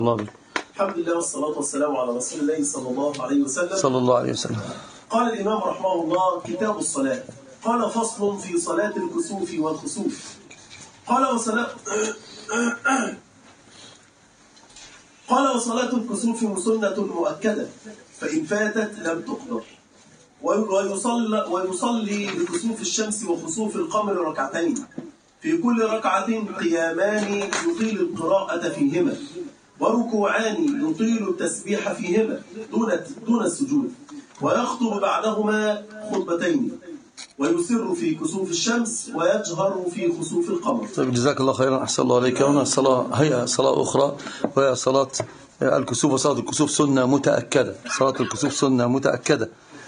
الله. الحمد لله والصلاة والسلام على رسول الله صلى الله عليه وسلم. صلى الله عليه وسلم. قال الإمام رحمه الله: كتاب الصلاة. قال: فصل في صلاة الكسوف والخسوف. قال: وصلاة الكسوف سنة مؤكدة، فإن فاتت لم تقدر. ويصلي لكسوف الشمس وخسوف القمر ركعتين، في كل ركعة قيامان يطيل القراءة فيهما، وركوعان يطيل التسبيح فيهما دون السجود، ويخطب بعدهما خطبتين، ويسر في كسوف الشمس ويجهر في خسوف القمر. طيب، جزاك الله خيرا، أحسن الله عليك. هنا هي صلاة أخرى، وهي صلاة الكسوف. وصلاة الكسوف سنة متأكدة، صلاة الكسوف سنة متأكدة.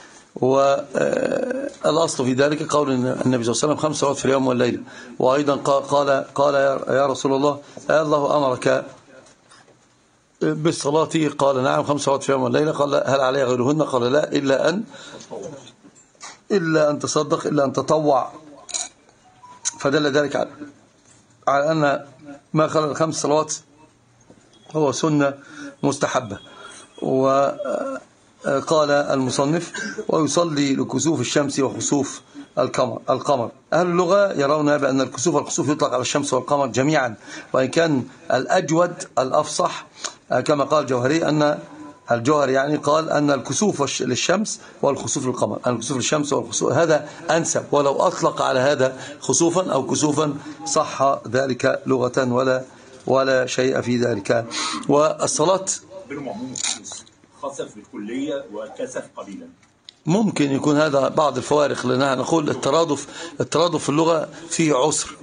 والأصل في ذلك قول النبي صلى الله عليه وسلم 5 صلوات في اليوم والليلة. وأيضا قال يا رسول الله، الله أمرك بالصلاة؟ قال نعم، 5 صلوات في اليوم والليلة. قال هل علي غيرهن؟ قال لا، إلا أن تصدق، إلا أن تطوع. فدل ذلك على أن ما خلال 5 صلوات هو سنة مستحبة. وقال المصنف: ويصلي لكسوف الشمس وخسوف القمر. أهل اللغة يرون بأن الكسوف والخسوف يطلق على الشمس والقمر جميعا، وإن كان الأجود الأفصح كما قال الجوهري، أن الجوهري يعني قال أن الكسوف للشمس والخسوف للقمر، الكسوف للشمس والخسوف هذا أنسب، ولو أطلق على هذا خسوفا أو كسوفا صح ذلك لغة ولا شيء في ذلك. والصلاة خسف بالكلية وكسف قليلا، ممكن يكون هذا بعض الفوارق، لأننا نقول الترادف في اللغة فيه عسر،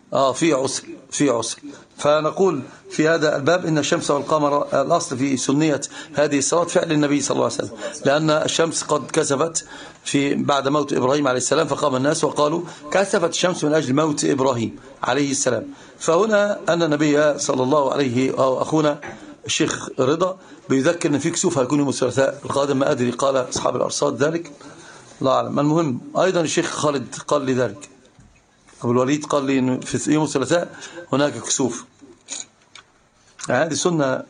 فيه عسر. فنقول في هذا الباب إن الشمس والقمر الأصل في سنية هذه الصلاة فعل النبي صلى الله عليه وسلم، لأن الشمس قد كسفت بعد موت إبراهيم عليه السلام، فقام الناس وقالوا كسفت الشمس من أجل موت إبراهيم عليه السلام. فهنا أن النبي صلى الله عليه، أو أخونا الشيخ رضا بيذكر أن في كسوف هيكون يوم الثلاثاء القادم، ما أدري قال أصحاب الأرصاد ذلك، لا أعلم. المهم أيضا الشيخ خالد قال لي ذلك، أبو الوليد قال لي أنه في يوم الثلاثاء هناك كسوف. هذه سنة،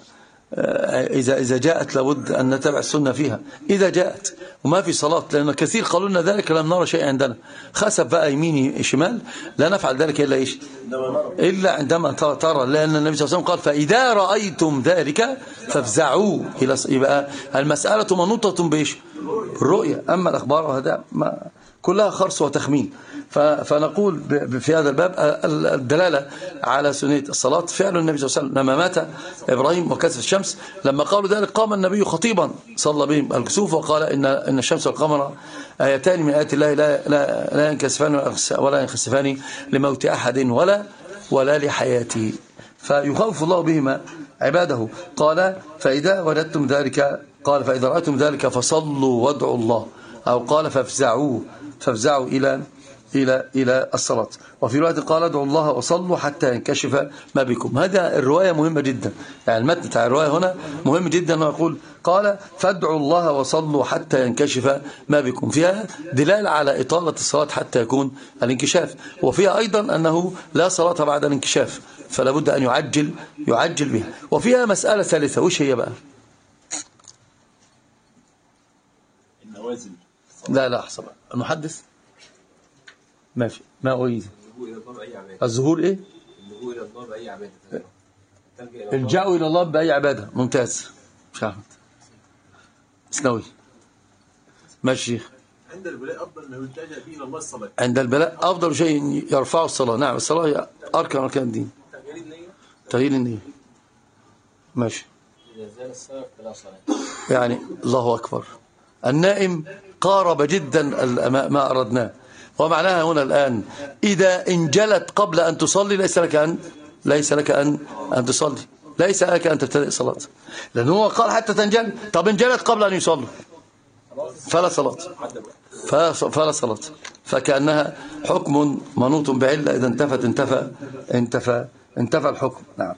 إذا جاءت لابد أن نتبع السنة فيها إذا جاءت، وما في صلاة، لأن كثير قالوا لنا ذلك لم نرى شيء عندنا. خسف بقى يميني شمال لا نفعل ذلك إلا عندما ترى، لأن النبي صلى الله عليه وسلم قال فإذا رأيتم ذلك فافزعوا. يبقى المسألة منوطة بالرؤية، أما الأخبار وهذا كلها خرص وتخمين. فنقول في هذا الباب الدلالة على سنية الصلاة فعل النبي صلى الله عليه وسلم. لما مات إبراهيم وكسف الشمس، لما قالوا ذلك قام النبي خطيبا صلى بهم الكسوف وقال إن الشمس والقمر آيتان من آيات الله لا ينكسفان ولا ينخسفان لموت أحد ولا لحياته، فيخوف الله بهما عباده. قال فإذا وجدتم ذلك، قال فإذا رأيتم ذلك فصلوا وادعوا الله، أو قال فافزعوا إلى الصلاة. وفي رواية قال ادعوا الله وصلوا حتى ينكشف ما بكم. هذا الرواية مهمة جدا، يعني المتن بتاع الرواية هنا مهم جدا، أنه يقول قال فادعوا الله وصلوا حتى ينكشف ما بكم، فيها دلالة على إطالة الصلاة حتى يكون الانكشاف، وفيها أيضا أنه لا صلاة بعد الانكشاف، فلا بد أن يعجل بها. وفيها مسألة ثالثة، وش هي بقى؟ النوازل. لا أحسب المحدث ماشي، ما أريد الظهور إيه؟ اللجوء إلى الله بأي عبادة، الجاء إلى الله بأي عبادة. ممتاز، مش أحمد سنوي ماشي شيخ. عند البلاء أفضل أنه يلتجأ به إلى الله الصلاة. عند البلاء أفضل شيء يرفع الصلاة. نعم، الصلاة هي أركان الدين. تغيير النية ماشي. إذا زال السبب فلا صلاة. يعني الله أكبر، النائم قارب جدا ما أردناه. ومعناها هنا الآن إذا انجلت قبل أن تصلي ليس لك أن تصلي، ليس لك أن تبتدئ صلاة، لأنه هو قال حتى تنجل. طب انجلت قبل أن يصلي فلا صلاة، فكأنها حكم منوط بعلة، إذا انتفى الحكم. نعم،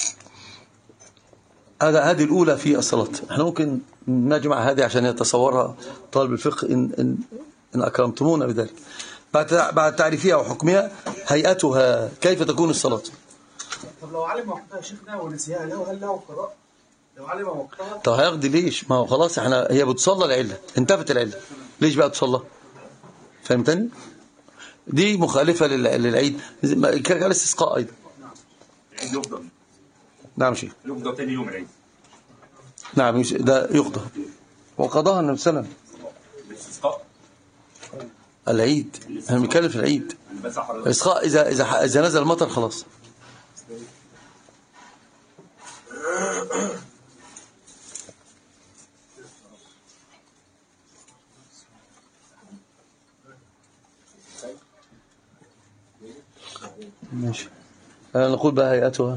هذه الأولى في الصلاة. احنا ممكن نجمع هذه عشان يتصورها طالب الفقه إن أكرمتمونا بذلك. بعد تعريفها وحكمها، هيئتها كيف تكون الصلاة. طب لو علم وقتها شيخنا ونسيها له هل له قراءة؟ لو علم وقتها طب هيقضي ليش؟ ما هو خلاص احنا هي بتصلى العله، انتفت العله، ليش بقى تصلى؟ فهمتني؟ دي مخالفه للعيد كالاستسقاء ايضا. العيد يفضل. نعم شيخ. يفضل ثاني يوم العيد. نعم ده يقضى، وقضاها النبي صلى الله عليه وسلم. الاستسقاء. العيد احنا بنتكلم في العيد. الاستسقاء اذا نزل المطر خلاص. ماشي. نقول بقى هيئتها.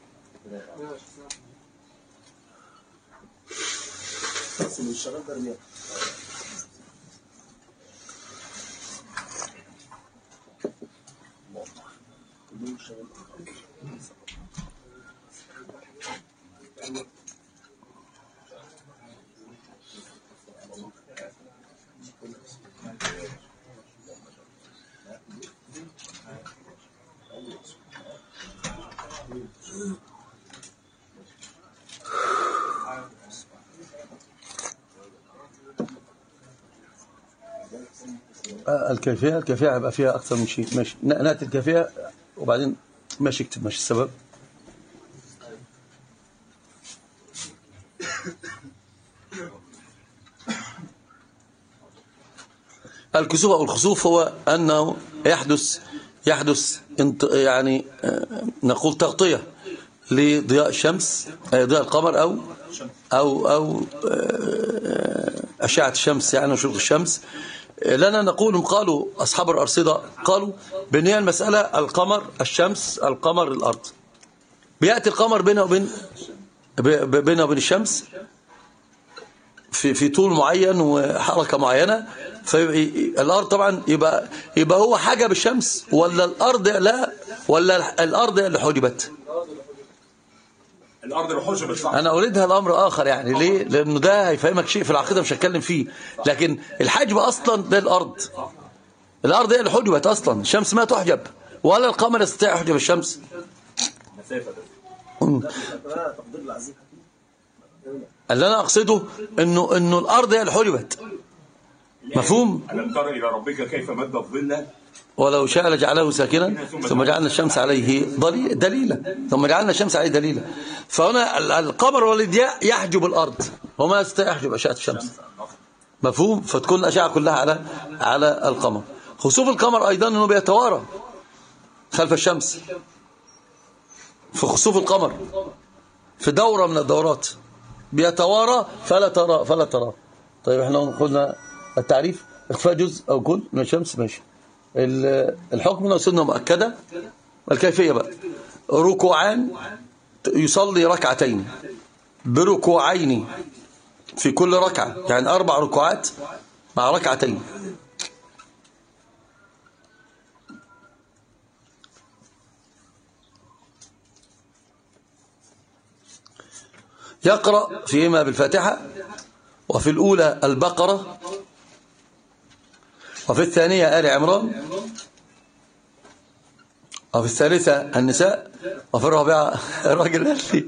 الكيفية هيبقى فيها أكثر من شيء. ماشي، نأتي الكيفية وبعدين ماشي اكتب ماشي السبب. الكسوف أو الخسوف هو أنه يحدث يعني نقول تغطية لضياء الشمس، ضياء القمر أو أشعة الشمس يعني وشروق الشمس. لنا نقول، قالوا أصحاب الأرصدة قالوا بأن هي المسألة القمر الشمس القمر الأرض، بيأتي القمر بينه وبين الشمس في طول معين وحركة معينة، فالأرض طبعا يبقى هو حجب الشمس ولا الأرض لا، ولا الأرض اللي حجبت؟ الأرض اللي حجبت. أنا أريدها الأمر آخر يعني. ليه؟ لأنه ده هيفهمك شيء في العقيدة مش هتكلم فيه، لكن الحجب أصلا ده الأرض هي اللي حجبت أصلا، الشمس ما تحجب ولا القمر يستطيع يحجب الشمس. اللي أنا أقصده إنه الأرض هي اللي حجبت. مفهوم؟ ألم تر إلى ربك كيف مد الظل ولو شاء لجعله ساكنا ثم جعلنا الشمس عليه دليلا ثم جعلنا الشمس عليه دليلا. فهنا القمر والضياء يحجب الأرض وما يستطيع يحجب أشعة الشمس. مفهوم؟ فتكون الأشعة كلها على القمر. خسوف القمر أيضا أنه بيتوارى خلف الشمس في خسوف القمر، في دورة من الدورات بيتوارى فلا ترى. طيب احنا قلنا التعريف اخفاء جزء أو كل من الشمس. ماشي. الحكم انه سنه مؤكده. الكيفيه بقى ركوعان، يصلي ركعتين بركوعين في كل ركعه، يعني 4 ركوعات مع ركعتين. يقرأ فيهما بالفاتحة، وفي الأولى البقرة، وفي الثانية آل عمران، وفي الثالثة النساء، وفي الرابعة الراجل قال لي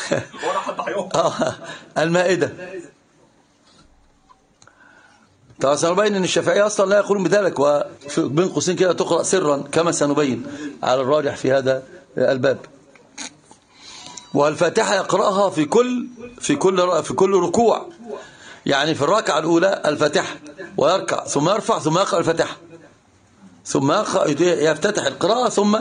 المائدة. طبعا سنبين ان الشافعية اصلا لا يقولون بذلك، وبين قوسين كده تقرأ سرا كما سنبين على الراجح في هذا الباب. والفاتحة يقرأها في كل ركوع، يعني في الركعة الأولى الفاتحة ويركع ثم يرفع ثم يقرأ الفاتحة ثم يفتتح القراءة ثم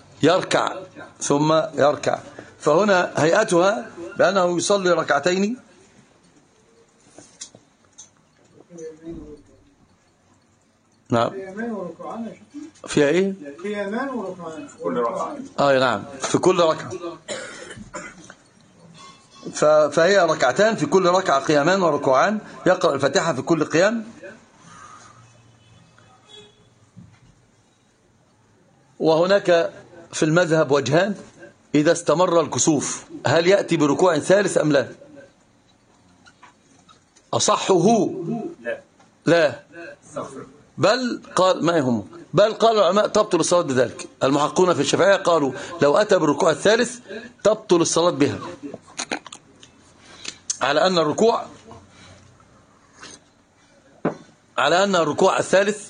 يركع. فهنا هيئتها بأنه يصلي ركعتين. نعم. فيها ايه؟ قيامان وركعان. كل ركعة. نعم، في كل ركعة. فهي ركعتان في كل ركعة، قيامان وركوعان. يقرأ الفاتحة في كل قيام. وهناك في المذهب وجهان إذا استمر الكسوف، هل يأتي بركوع ثالث أم لا؟ أصحه لا. بل قال ما يهمه، بل قال العلماء تبطل الصلاة بذلك. المحققون في الشافعية قالوا لو أتى بالركوع الثالث تبطل الصلاة بها، على أن الركوع الثالث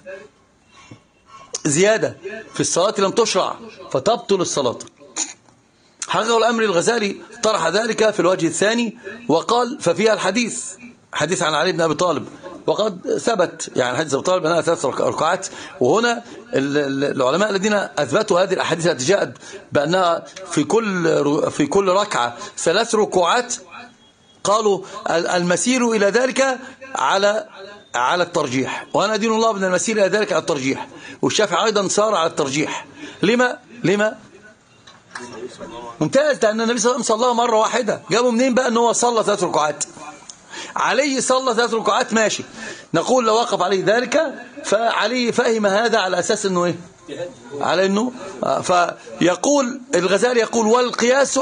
زيادة في الصلاة لم تشرع فتبطل الصلاة. حقق الأمر الغزالي طرح ذلك في الوجه الثاني وقال ففيها حديث عن علي بن أبي طالب، وقد ثبت يعني حديث أبي طالب أنها 3 ركعات. وهنا العلماء الذين أثبتوا هذه الأحاديث التي جاءت بأنها في كل ركعة 3 ركوعات قالوا المسير إلى ذلك على الترجيح، وأنا أدين الله بأن المسير إلى ذلك على الترجيح، والشافعي أيضا صار على الترجيح. لما؟ ممتاز، لأن النبي صلى الله عليه وسلم صلى مرة واحدة. جابوا منين بقى أنه صلى 3 ركعات؟ علي صلى 3 ركعات ماشي، نقول لو وقف عليه ذلك فعلي فهم هذا على أساس أنه إيه؟ على أنه فيقول الغزالي يقول والقياس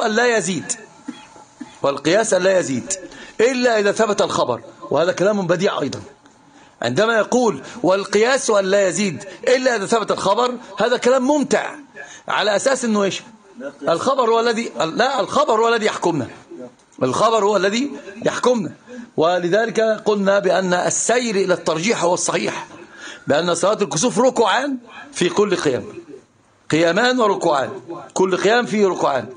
ألا يزيد إلا إذا ثبت الخبر، وهذا كلام بديع أيضا. عندما يقول والقياس ألا يزيد إلا إذا ثبت الخبر، هذا كلام ممتع على أساس أنه إيش؟ الخبر هو الذي يحكمنا، الخبر هو الذي يحكمنا. ولذلك قلنا بأن السير إلى الترجيح هو الصحيح، بأن صلاة الكسوف ركوعان في كل قيام، قيامان وركوعان، كل قيام فيه ركوعان.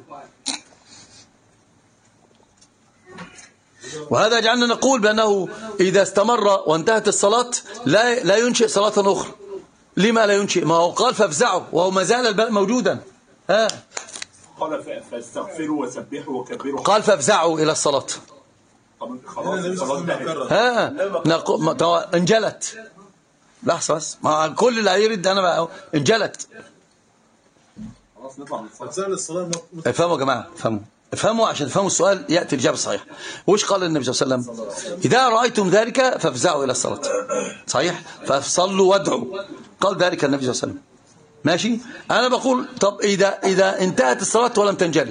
وهذا جعلنا نقول بأنه إذا استمر وانتهت الصلاة لا ينشئ صلاة أخرى. لما لا ينشئ؟ ما هو قال فافزعوا وهو ما زال الباء موجودا. قال فاستغفروا وسبحوا وكبروا، قال فافزعوا إلى الصلاة. خلاص الصلاة انجلت. لحظة بس، ما كل اللي هيرد أنا بقى انجلت. خلاص نطلع من الصلاة. افهموا يا جماعة، افهموا عشان تفهموا السؤال يأتي الإجابة الصحيحة. وش قال النبي صلى الله عليه وسلم؟ إذا رأيتم ذلك فافزعوا إلى الصلاة، صحيح؟ فصلوا وادعوا، قال ذلك النبي صلى الله عليه وسلم. ماشي. أنا بقول طب إذا انتهت الصلاة ولم تنجلي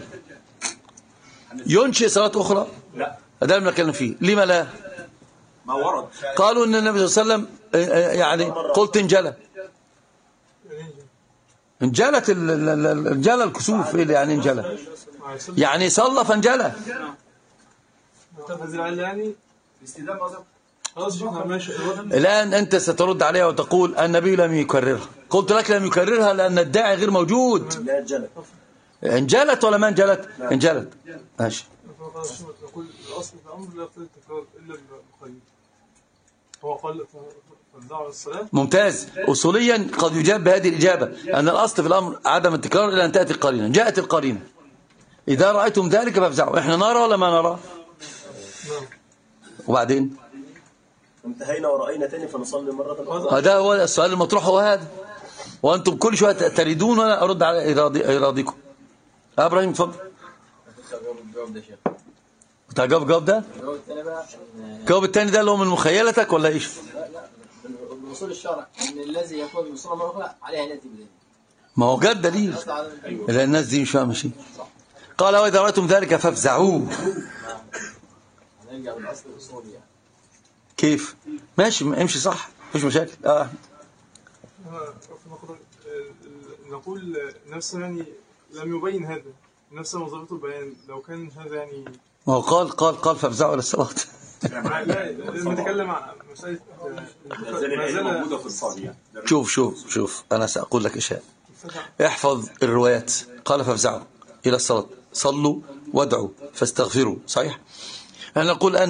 ينشئ صلاة أخرى؟ لا، هذا اللي بنتكلم فيه. لما لا؟ ما ورد. قالوا ان النبي صلى الله عليه وسلم يعني قلت انجلت الكسوف. ايه يعني انجلى؟ يعني صلى فانجلى. الآن أنت سترد عليها وتقول النبي لم يكررها. قلت لك لم يكررها لأن الداعي غير موجود. انجلت ولا ما انجلت؟ انجلت. ماشي. نقول الأصل في الأمر لا يقتضي التكرار إلا المقيد. هو قال فافزعوا الصلاة. ممتاز. أصوليا قد يجاب بهذه الإجابة أن الأصل في الأمر عدم التكرار إلى أن تأتي القرينة. جاءت القرينة إذا رأيتم ذلك فافزعوا. إحنا نرى ولا ما نرى؟ وبعدين انتهينا ورأينا تاني فنصلي مرة أخرى. هذا هو السؤال المطروح، هو هذا. وأنتم كل شوية تريدون وأنا أرد على إراديكم. إبراهيم اتفضل. بتاع جواب ده؟ الجواب الثاني ده اللي هو من مخيلتك ولا ايش؟ لا من اصول الشرع ان الذي يكون مصلى مرة أخرى عليه ان ياتي بدليل. ما هو جد دليل. لأن الناس دي مش فاهمه شيء. قال وإذا رأيتم ذلك فافزعوه. هنرجع للاصل الاصولي يعني. كيف؟ ماشي، امشي صح، مفيش مشاكل. نقول نفسه يعني لم يبين هذا، نفس وظيفته البيان. لو كان هذا يعني ما هو قال فافزعوا إلى الصلاة. لا نتكلم عن مسألة موجودة في الصلاة. شوف أنا سأقول لك أشياء. احفظ الروايات. قال فافزعوا إلى الصلاة، صلوا وادعوا فاستغفروا، صحيح؟ أنا نقول الآن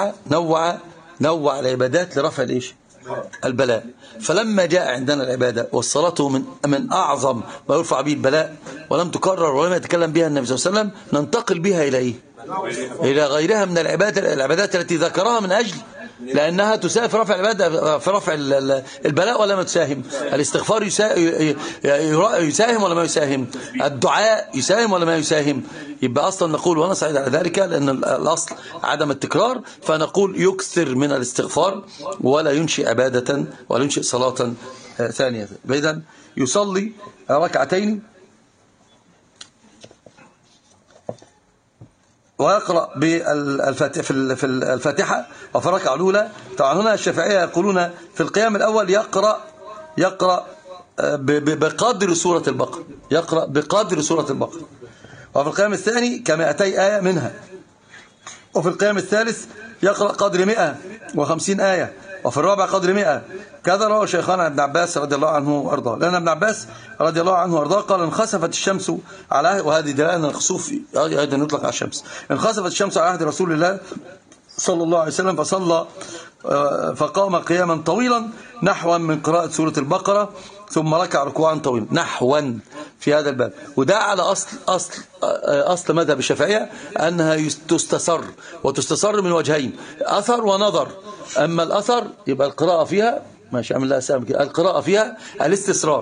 نوع العبادات لرفع الإيش؟ البلاء. فلما جاء عندنا العبادة والصلاة من أعظم ما يرفع به البلاء ولم تكرر ولم يتكلم بها النبي صلى الله عليه وسلم، ننتقل بها إلى إيه؟ إلى غيرها من العبادات التي ذكرها من أجل لأنها تساهم في رفع العبادة، في رفع البلاء ولا ما تساهم؟ الاستغفار يساهم ولا ما يساهم؟ الدعاء يساهم ولا ما يساهم؟ يبقى أصلا نقول وأنا سعيد على ذلك لأن الأصل عدم التكرار، فنقول يكثر من الاستغفار ولا ينشئ عبادة ولا ينشئ صلاة ثانية. إذن يصلي ركعتين ويقرأ في الفاتحة وفي الركعة الأولى. طبعا هنا الشافعية يقولون في القيام الأول يقرأ بقدر سورة البقرة، يقرأ بقدر سورة البقرة. وفي القيام الثاني ك200 آية منها. وفي القيام الثالث يقرأ قدر 150 آية. وفي الرابع قدر 100. كذا روى شيخنا ابن عباس رضي الله عنه وارضاه، لأن ابن عباس رضي الله عنه وارضاه قال انخسفت الشمس على، وهذه دلالة أن الخسوف أيضا يطلق على الشمس، انخسفت الشمس على عهد رسول الله صلى الله عليه وسلم فصلى فقام قياما طويلا نحوا من قراءة سورة البقرة ثم ركع ركوعا طويلا نحوا في هذا الباب. وده على أصل مذهب الشافعية أنها تستسر، وتستسر من وجهين، أثر ونظر. أما الأثر يبقى القراءة فيها ماشي، أعمل لها سام كده، القراءة فيها الاستسرار،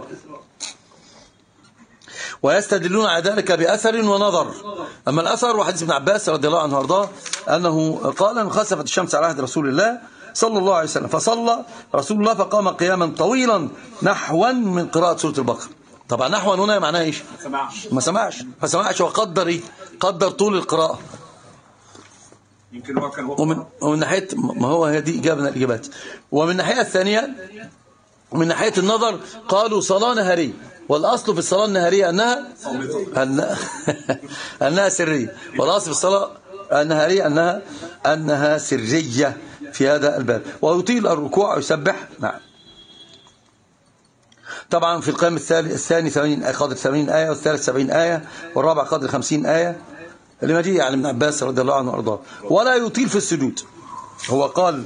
ويستدلون على ذلك بأثر ونظر. أما الأثر وحديث ابن عباس رضي الله عنه وارضاه أنه قال انخسفت الشمس على عهد رسول الله صلى الله عليه وسلم فصلى رسول الله فقام قياما طويلا نحوا من قراءة سورة البقرة. طبعا نحوا هنا معناها ايش؟ ما سمعش وقدر ايه؟ قدر طول القراءة. يمكن هو كان ومن ناحية، ما هو هذه إجابة من الإجابات. ومن الناحية الثانية من ناحية النظر قالوا صلاة نهارية، والأصل في الصلاة النهارية أنها سرية، والأصل في الصلاة النهارية أنها سرية في هذا الباب. ويطيل الركوع ويسبح. نعم. طبعا في القيام الثاني 80 قدر 80 آية، والثالث 70 آية، والرابع قدر 50 آية لما جاء عن ابن عباس رضي الله عنه وارضاه. ولا يطيل في السجود. هو قال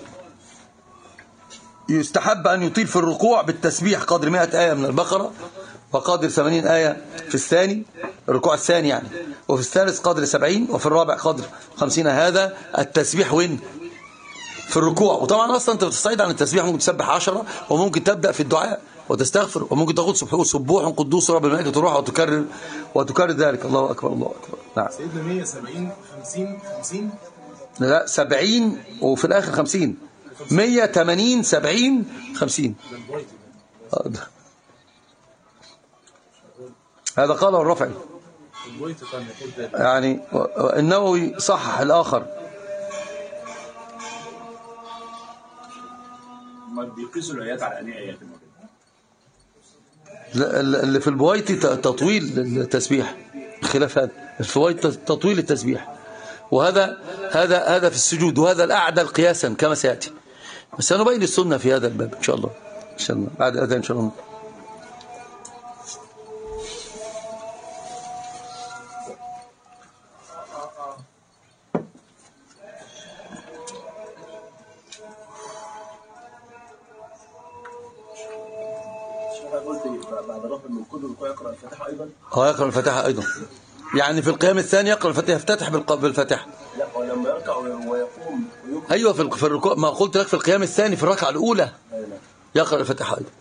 يستحب أن يطيل في الركوع بالتسبيح قدر 100 آية من البقرة، وقدر 80 آية في الثاني، الركوع الثاني يعني، وفي الثالث قدر 70، وفي الرابع قدر 50. هذا التسبيح وين؟ في الركوع. وطبعا أصلا أنت بتستعيد عن التسبيح، ممكن تسبح 10، وممكن تبدأ في الدعاء وتستغفر، وممكن تقول سبوح قدوس رب الملائكة تروح وتكرر ذلك. الله أكبر الله أكبر. نعم. سيدنا 170 50 لا 70 وفي الآخر 50. 180 70 50. هذا قاله الرافعي يعني، النووي صحح الآخر. ما بيقيسوا الآيات على أنهي آيات؟ اللي في البويتي تطويل التسبيح، خلاف هذا الفوائد تطويل التسبيح، وهذا في السجود، وهذا الأعدل قياسا كما سيأتي. بس سنبين السنة في هذا الباب إن شاء الله، إن شاء الله بعد الأذان إن شاء الله. بعد رفع من كل ركوع يقرأ الفاتحة أيضا. يقرأ الفاتحة أيضا، يعني في القيام الثاني يقرأ الفاتحة، يفتتح بالفاتحة. لا، ولما يركع ويقوم أيوة في الركوع، ما قلت لك في القيام الثاني في الركعة الأولى يقرأ الفاتحة أيضا.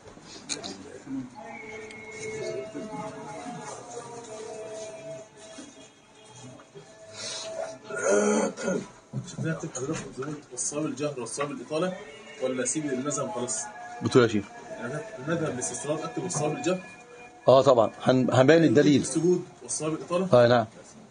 شفناها بتبقى حضرتك والصواب الجهر والصواب الإطالة، ولا سيب المذهب خلاص؟ بتقول يا شيخ المذهب الاستسرار أكتب والصواب الجهر. طبعا هنبين الدليل. السجود والصواب الإطالة. نعم.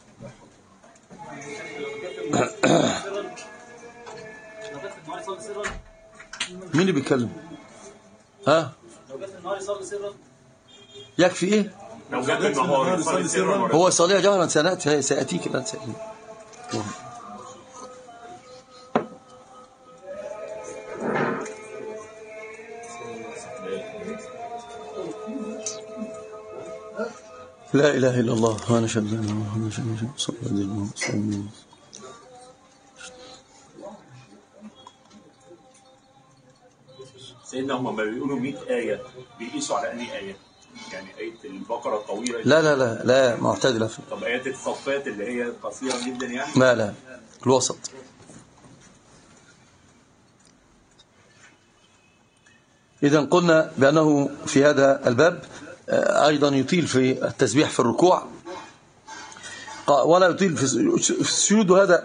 مين اللي بيتكلم؟ لو جت النهار يصلي سرا يكفي ايه؟ لو جت النهار يصلي سرا، هو يصليها جهرا، سيأتيك الآن. لا إله إلا الله وأنا أشهد أن محمدا رسول الله صلى الله عليه وسلم. سيدنا هم لما بيقولوا 100 آية بيقيسوا على أنهي آية؟ يعني آية البقرة الطويلة؟ لا معتدلة. طب آيات الصفات اللي هي قصيرة جدا يعني؟ لا الوسط. إذن قلنا بأنه في هذا الباب أيضا يطيل في التسبيح في الركوع، ولا يطيل في السجود. وهذا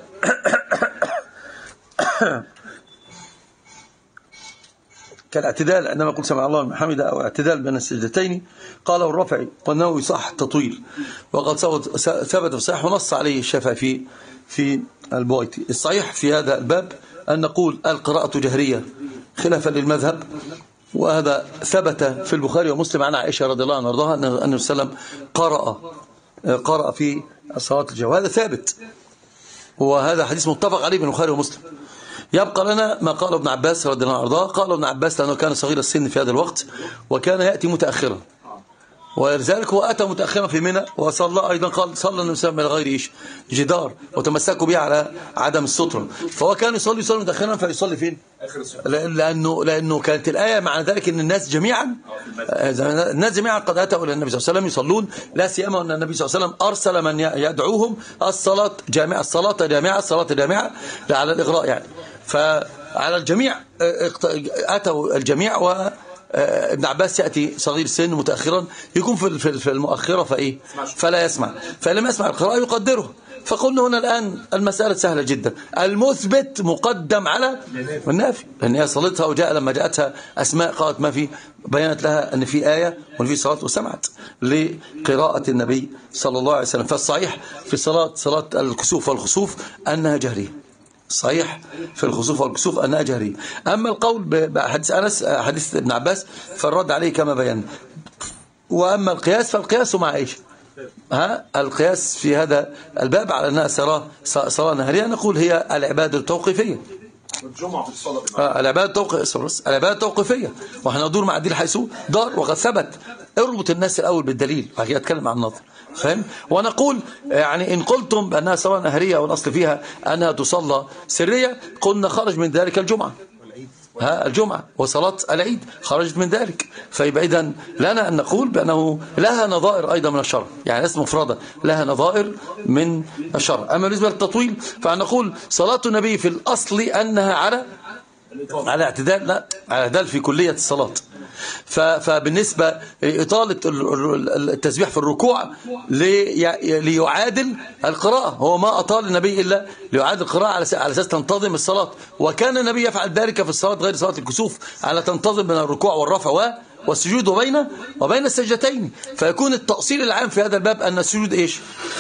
كالاعتدال عندما يقول سمع الله لمن حمده أو اعتدال بين السجدتين، قاله الرافعي وأنه يصح التطويل، وقد ثبت في الصحيح ونص عليه الشافعي في البويتي. الصحيح في هذا الباب أن نقول القراءة جهرية خلافا للمذهب، وهذا ثبت في البخاري ومسلم عن عائشة رضي الله عنها وارضاها أن النبي صلى الله عليه وسلم قرأ في صلاة الجهر، وهذا ثابت، وهذا حديث متفق عليه بين البخاري ومسلم. يبقى لنا ما قال ابن عباس رضي الله عنه وارضاه. قال ابن عباس لأنه كان صغير السن في هذا الوقت وكان يأتي متأخرا، ولذلك هو أتى متأخرا في منى وصلى أيضا. قال صلى النبي صلى الله عليه وسلم من غير جدار وتمسكوا به على عدم السترة، فهو كان يصلي متأخرا فيصلي فين؟ لأنه كانت الآية معنى ذلك أن الناس جميعا قد أتوا إلى النبي صلى الله عليه وسلم يصلون، لا سيما أن النبي صلى الله عليه وسلم أرسل من يدعوهم الصلاة جامعة الصلاة جامعة على الإغراء يعني. فعلى الجميع أتوا الجميع، وابن عباس يأتي صغير السن متأخرا يكون في المؤخرة فلا يسمع، فلما يسمع القراءة يقدره. فقلنا هنا الآن المسألة سهلة جدا، المثبت مقدم على النافي، لأن هي صلتها وجاء لما جاءتها أسماء قالت ما في، بيانت لها أن في آية وأن في صلاة وسمعت لقراءة النبي صلى الله عليه وسلم. فالصحيح في صلاة الكسوف والخسوف أنها جهرية، صحيح في الخسوف والكسوف أنها جهرية. أما القول بحديث أنس حديث ابن عباس فالرد عليه كما بينا. وأما القياس فالقياس مع إيش؟ القياس في هذا الباب على أنها صلاة نهارية، نقول هي العبادة التوقيفية. العبادة التوقيفية، وإحنا ندور مع الدين حيث دار، وقد ثبت. اربط الناس الأول بالدليل بعد كده اتكلم عن النظر، فهم؟ ونقول يعني إن قلتم بأنها صلاة نهارية والأصل فيها أنها تصلى سرية، قلنا خرج من ذلك الجمعة وصلاة العيد خرجت من ذلك. فيبقى إذن لنا أن نقول بأنه لها نظائر أيضا من الشرع، يعني اسم مفردة لها نظائر من الشرع. أما بالنسبة للتطويل فنقول صلاة النبي في الأصل أنها على اعتدال، لا على اعتدال في كلية الصلاة. فبالنسبة إطالة التسبيح في الركوع ليعادل القراءة، هو ما أطال النبي إلا ليعادل القراءة على أساس تنتظم الصلاة، وكان النبي يفعل ذلك في الصلاة غير صلاة الكسوف على تنتظم من الركوع والرفع والسجود وبين السجدتين. فيكون التأصيل العام في هذا الباب أن السجود إيش؟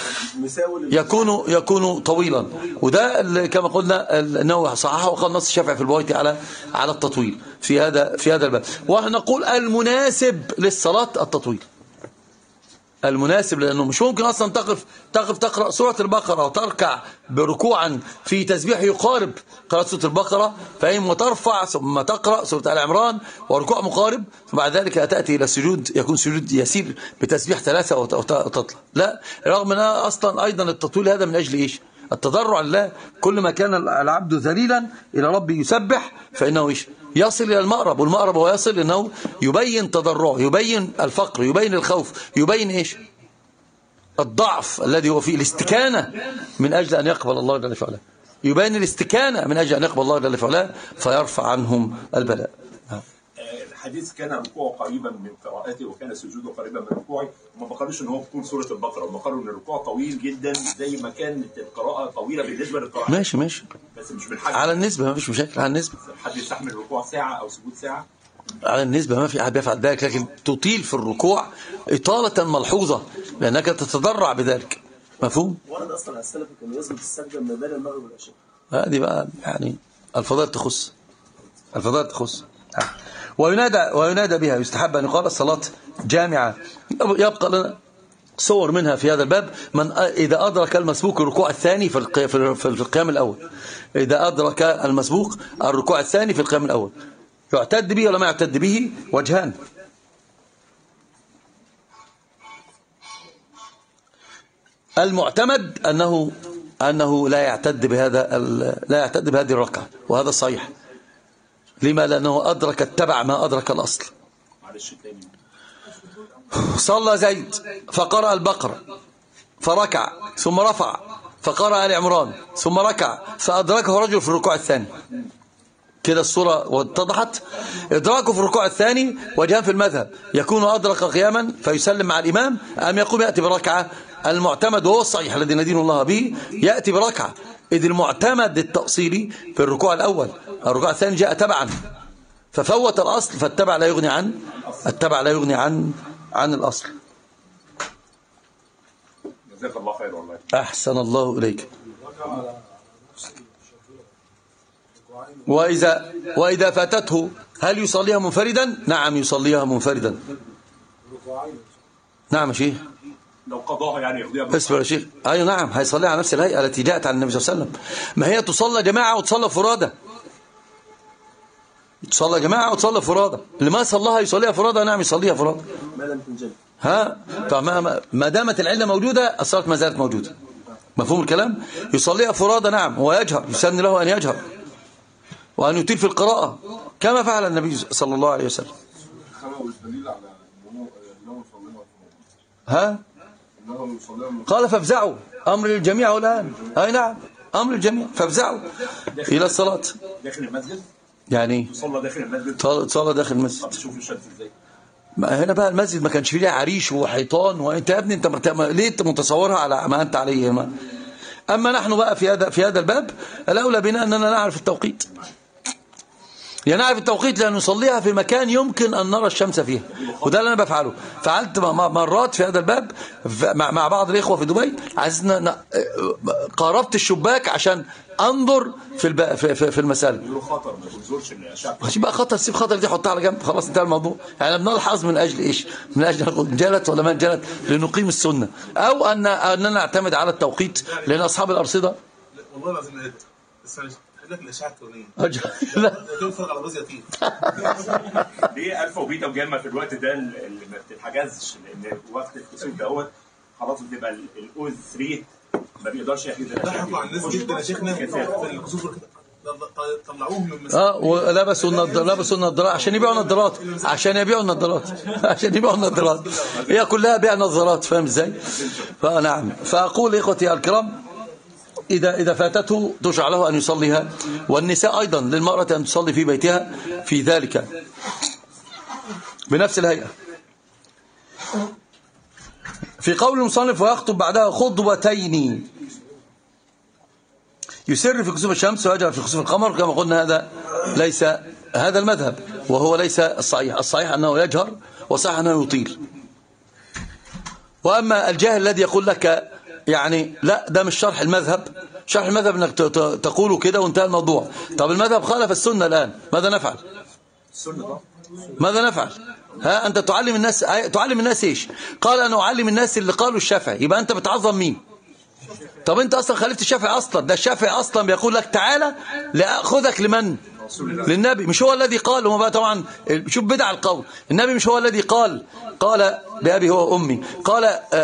يكون طويلا، وده كما قلنا أنه صححه وقال نص الشافعي في البويتي على التطويل في هذا الباب. ونقول المناسب للصلاة التطويل، المناسب، لأنه مش ممكن أصلا تقف تقرأ سورة البقرة وتركع بركوعا في تسبيح يقارب قراءة سورة البقرة، فإن وترفع ثم تقرأ سورة آل عمران وركوع مقارب، وبعد ذلك تأتي إلى السجود يكون سجود يسير بتسبيح 3 وتطلع. لا، رغم أنها أصلا أيضا التطويل هذا من أجل إيش؟ التضرع لله. كل ما كان العبد ذليلا إلى ربه يسبح فإنه إيش؟ يصل إلى المقرب، والمقرب هو يصل إنه يبين تضرعه، يبين الفقر، يبين الخوف، يبين إيش؟ الضعف الذي هو فيه، الاستكانة من أجل أن يقبل الله جل وعلا، يبين الاستكانة من أجل أن يقبل الله جل وعلا فيرفع عنهم البلاء. الحديث كان ركوعه قريبا من قراءته وكان سجوده قريبا من ركوعه، وما بقالوش ان هو بيكون سوره البقره، وما قالوا ان الركوع طويل جدا زي ما كانت القراءه طويله بالنسبه للقراءه. ماشي بس مش بالحجم، على النسبه ما فيش مشاكل، على النسبه حد يستحمل الركوع ساعه او سجود ساعه على النسبه، ما في احد بيفعل ذلك، لكن تطيل في الركوع اطاله ملحوظه لانك تتضرع بذلك. مفهوم؟ ورد اصلا على السلف انه يسجد السجده من بين المغرب والعشاء. هذه بقى يعني الفضائل تخص وينادى بها. يستحب أن يقال الصلاة جامعة. يبقى لنا صور منها في هذا الباب. من إذا أدرك المسبوق الركوع الثاني في القيام الأول، إذا أدرك المسبوق الركوع الثاني في القيام الأول، يعتد به ولا ما يعتد به؟ وجهان. المعتمد أنه لا يعتد بهذه الركعة، وهذا صحيح. لما؟ لأنه أدرك التبع ما أدرك الأصل. صلى زيد فقرأ البقرة فركع ثم رفع، فقرأ آل عمران ثم ركع، فأدركه رجل في الركوع الثاني. كده الصورة واتضحت. إدراكه في الركوع الثاني وجهان في المذهب، يكون أدرك قياما فيسلم مع الإمام، أم يقوم يأتي بركعة. المعتمد وهو الصحيح الذي ندين الله به يأتي بركعة، إذ المعتمد التأصيلي في الركوع الأول، الركوع الثاني جاء تبعا، ففوت الأصل، فالتبع لا يغني عن عن الأصل. جزاك الله خير والله. أحسن الله إليك. وإذا فاتته هل يصليها منفردا؟ نعم يصليها منفردا. نعم يا شيخ. لو قضاها يعني يقضيها اسمع يا شيخ. أيوة نعم هيصليها على نفس الهيئة التي جاءت عن النبي صلى الله عليه وسلم. ما هي تصلى جماعة وتصلى فرادى. تصلى جماعة وتصلى فرادى. اللي ما صلاها يصليها فرادى. نعم يصليها فرادى. ما لم تنجلي. ها ما دامت العلة موجودة الصلاة ما زالت موجودة. مفهوم الكلام؟ يصليها فرادى نعم، ويجهر، يسن له أن يجهر وأن يطيل في القراءة كما فعل النبي صلى الله عليه وسلم. ها؟ قال فافزعوا، أمر للجميع الآن. أي نعم أمر للجميع، فافزعوا إلى الصلاة. داخل المسجد؟ يعني تصلى داخل المسجد؟ تصلى داخل المسجد. طب تشوف الشمس ازاي؟ هنا بقى المسجد ما كانش فيه عريش وحيطان، وانت يا ابني انت ليه انت متصورها على ما انت عليه. اما نحن بقى في هذا الباب الاولى بنا اننا نعرف التوقيت. يعني نعرف التوقيت لان نصليها في مكان يمكن ان نرى الشمس فيها، وده اللي انا بفعله. فعلت مرات في هذا الباب مع بعض الاخوه في دبي. عايزنا قاربت الشباك عشان انظر في المساله. يقولوا خطر ما تنظرش الاشعه. مش بقى خطر، سيب خطر دي حطها على جنب، خلاص انتهى الموضوع. يعني بنلحظ من اجل ايش؟ من اجل انجلت ولا ما انجلت، لنقيم السنه، او اننا نعتمد على التوقيت لان اصحاب الارصده. والله العظيم قادر بس لك الاشعه الكونيه. لا تنفرج على باز يتيم. ليه الفا وبيتا وجاما في الوقت ده اللي ما بتتحجزش، لان وقت الكسوف دوت خلاص بتبقى الاوز 3 ما بيقدرش يحجز الاشعه. ضحكوا على الناس جدا يا شيخنا في الكسوف كده، طلعوهم من ولبسوا النظارات عشان يبيعوا نظارات، عشان يبيعوا نظارات هي كلها بيع نظارات. فاهم ازاي؟ فنعم. فاقول اخوتي الكرام إذا فاتته تشرع له أن يصليها. والنساء أيضا للمرأة أن تصلي في بيتها في ذلك بنفس الهيئة. في قول المصنف ويخطب بعدها خطبتين، يسر في كسوف الشمس ويجهر في كسوف القمر كما قلنا. هذا ليس هذا المذهب، وهو ليس الصحيح. الصحيح أنه يجهر، وصحيح أنه يطيل. وأما الجاهل الذي يقول لك يعني لا ده مش شرح المذهب، شرح المذهب انك تقوله كده وانتهى الموضوع. طب المذهب خالف السنة الآن، ماذا نفعل؟ ماذا نفعل؟ ها أنت تعلم الناس إيش؟ قال أنا أعلم الناس اللي قالوا الشافعي. يبقى أنت بتعظم مين؟ طب أنت أصلا خالفت الشافعي أصلا. ده الشافعي أصلا بيقول لك تعالى لأخذك لمن؟ للنبي. مش هو الذي قال. هو بقى طبعا شوف بدع القول. النبي مش هو الذي قال بأبي هو وأمي. قال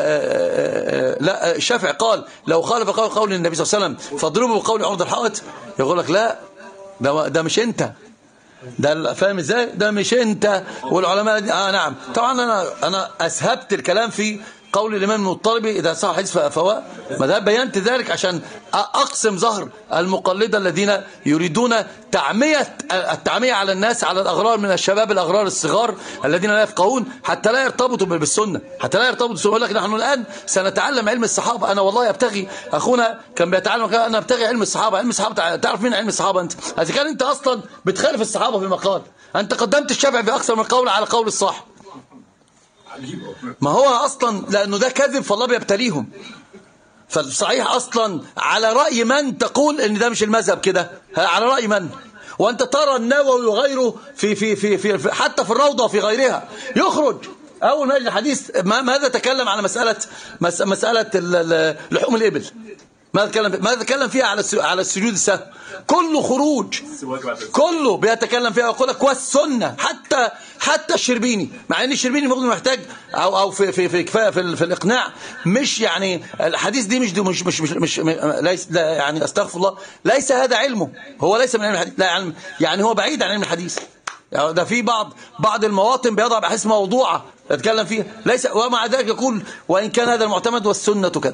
لا الشافعي قال لو خالف قول النبي صلى الله عليه وسلم فاضربوا بقول عرض الحائط. يقول لك لا ده مش انت، ده فاهم ازاي؟ ده مش انت. والعلماء نعم طبعا انا اسهبت الكلام في قول الإمام المطلبي إذا صح حديث فهو مذهب. بينت ذلك عشان أقسم ظهر المقلدة الذين يريدون التعمية على الناس، على الأغرار من الشباب الأغرار الصغار الذين لا يفقهون حتى لا يرتبطوا بالسنة، حتى لا يرتبطوا بالسنة. يقول لك نحن الآن سنتعلم علم الصحابة. أنا والله أبتغي، أخونا كان بيتعلم، أنا أبتغي علم الصحابة. علم الصحابة تعرف مين علم الصحابة أنت؟ إذا كان أنت أصلا بتخالف الصحابة في مقال، أنت قدمت الشافعي في أكثر من قول على قول الصح. ما هو أصلا لأنه ده كذب فالله بيبتليهم. فالصحيح أصلا على رأي من تقول إن ده مش المذهب كده؟ على رأي من؟ وأنت ترى النووي وغيره في حتى في الروضة وفي غيرها يخرج أول ما يجي الحديث ماذا تكلم على مسألة لحوم الإبل؟ ماذا تكلم فيها على السجود السهو؟ كله خروج، كله بيتكلم فيها ويقول لك والسنه. حتى الشربيني، مع ان الشربيني ممكن محتاج او في كفايه في الاقناع. مش يعني الحديث دي مش ليس يعني استغفر الله، ليس هذا علمه، هو ليس من علم الحديث، لا يعني هو بعيد عن علم الحديث. يعني ده في بعض المواطن بيضع بحيث موضوعه يتكلم فيها ليس، ومع ذلك يقول وان كان هذا المعتمد والسنه كذا.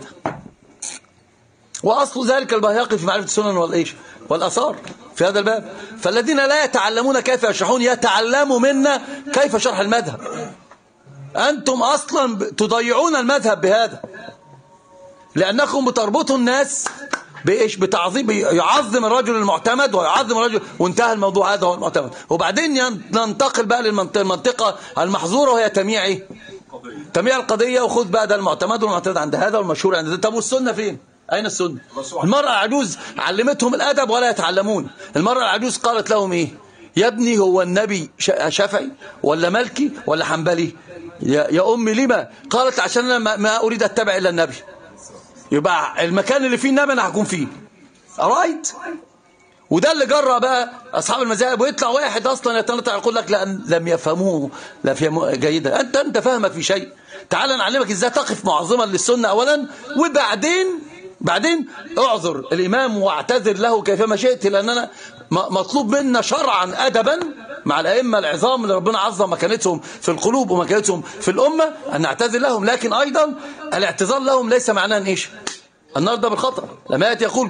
وأصل ذلك البيهقي في معرفة السنن والآثار في هذا الباب. فالذين لا يتعلمون كيف يشرحون يتعلموا منا كيف شرح المذهب. أنتم أصلا تضيعون المذهب بهذا، لأنكم بتربطوا الناس بايش؟ بتعظيم، يعظم الرجل المعتمد ويعظم الرجل، وانتهى الموضوع. هذا هو المعتمد. وبعدين ننتقل بقى للمنطقه المحظوره، وهي تمييع ايه؟ تمييع القضيه. وخذ بقى ده المعتمد والمعتمد عند هذا والمشهور عند هذا. طب والسنه فين؟ أين السنة؟ المرأة العجوز علمتهم الأدب ولا يتعلمون. المرأة العجوز قالت لهم إيه؟ يا ابني هو النبي شافعي ولا مالكي ولا حنبلي؟ يا أمي لما؟ قالت عشان أنا ما أريد أتبع إلا النبي. يبقى المكان اللي فيه النبي أنا هكون فيه. رايت؟ وده اللي جرى بقى أصحاب المذاهب، ويطلع واحد أصلا يتنطع يقول لك لا لم يفهموه جيدا. أنت فهمك في شيء. تعال نعلمك إزاي تقف معظما للسنة أولا، وبعدين اعذر الإمام واعتذر له كيفما شئت، لأننا مطلوب منا شرعا أدبا مع الأئمة العظام اللي ربنا عظم مكانتهم في القلوب ومكانتهم في الأمة أن نعتذر لهم. لكن أيضا الاعتذار لهم ليس معناه أن إيش؟ النهارده بالخطأ. لما يأتي يقول